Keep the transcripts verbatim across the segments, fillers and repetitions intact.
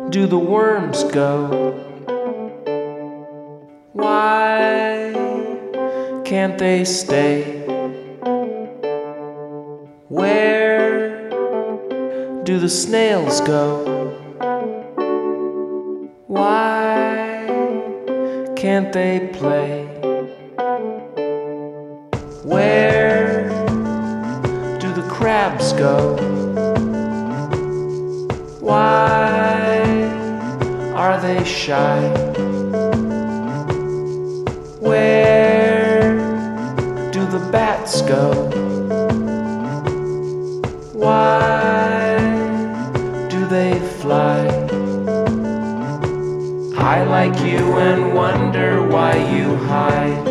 do the worms go? Why can't they stay? Where do the snails go? Why can't they play? Where do the crabs go? Why are they shy? Where do the bats go? Why do they fly? I like you and wonder why you hide.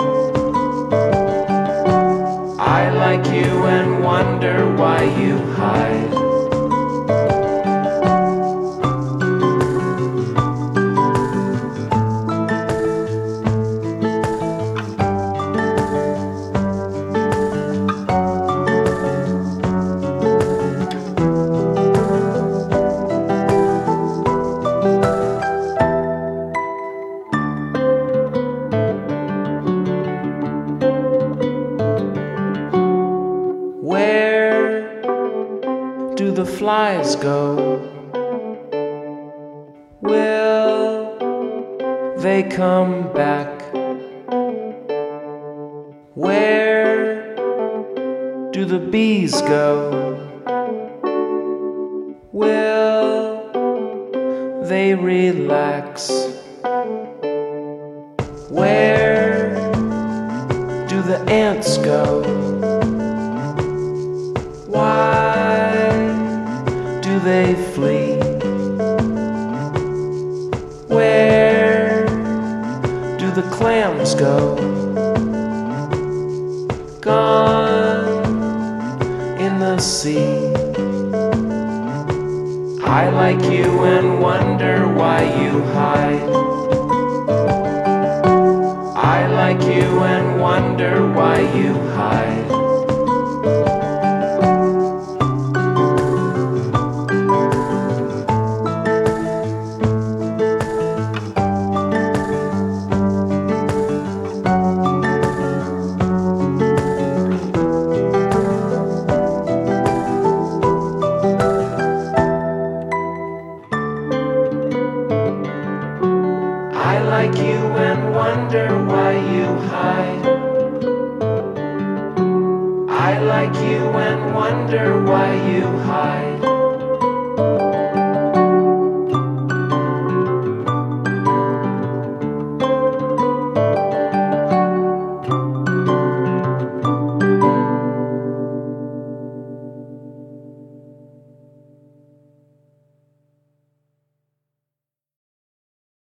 I like you and wonder why you hide. Where do the flies go? Will they come back? Where do the bees go? Will they relax? Where do the ants go? Why do they flee? Where do the clams go? Gone in the sea. I like you and wonder why you hide. I like you and wonder why you hide. I like you and wonder why you hide. I like you and wonder why you hide.